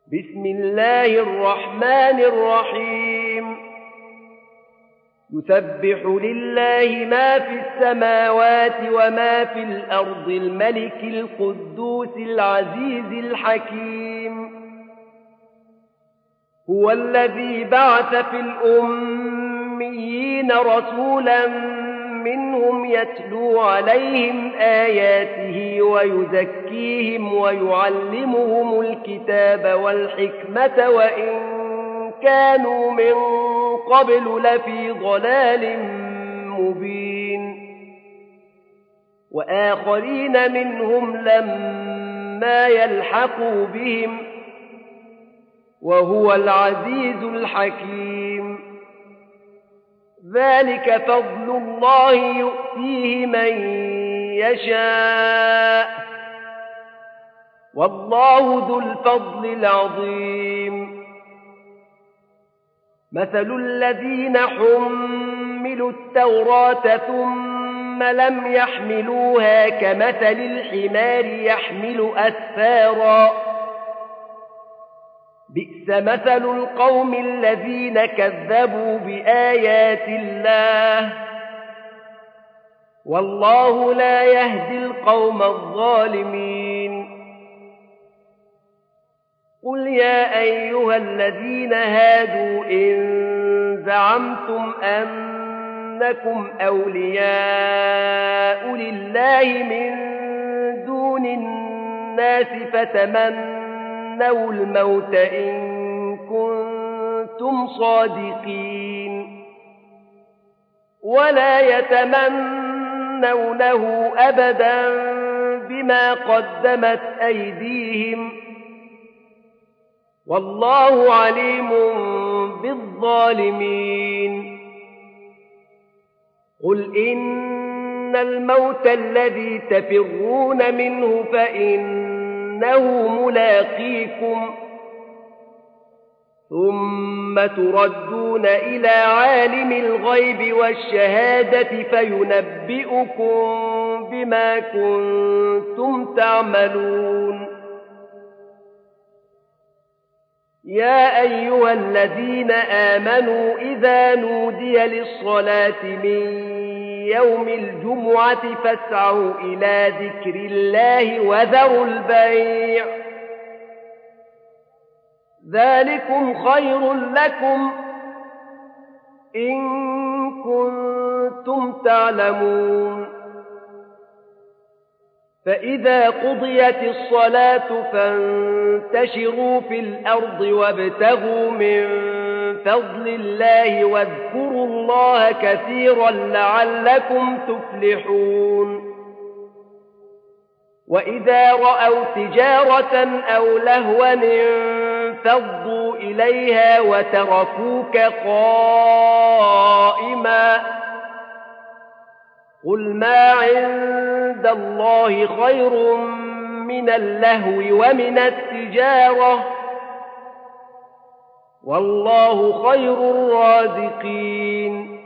بسم الله الرحمن الرحيم يسبح لله ما في السماوات وما في الأرض الملك القدوس العزيز الحكيم هو الذي بعث في الأميين رسولا منهم يتلو عليهم آياته ويزكيهم ويعلمهم الكتاب والحكمة وإن كانوا من قبل لفي ضلال مبين وآخرين منهم لما يلحقوا بهم وهو العزيز الحكيم ذلك فضل الله يؤتيه من يشاء والله ذو الفضل العظيم مثل الذين حملوا التوراة ثم لم يحملوها كمثل الحمار يحمل أسفارا بئس مثل القوم الذين كذبوا بآيات الله والله لا يهدي القوم الظالمين قل يا أيها الذين هادوا إن زعمتم أنكم أولياء لله من دون الناس فتمنوا الموت إن كنتم صادقين ولا يتمنونه أبدا بما قدمت أيديهم والله عليم بالظالمين قل إن الموت الذي تفرون منه فإنه ملاقيكم ثم تردون إلى عالم الغيب والشهادة فينبئكم بما كنتم تعملون يا أيها الذين آمنوا إذا نودي للصلاة من يوم الجمعة فاسعوا إلى ذكر الله وذروا البيع ذلكم خير لكم إن كنتم تعلمون فإذا قضيت الصلاة فانتشروا في الأرض وابتغوا من فضل الله واذكروا الله كثيرا لعلكم تفلحون وإذا رأوا تجارة أو لهوا انفضوا إليها وتركوك قائما قل ما عند الله خير من اللهو ومن التجارة والله خير الرازقين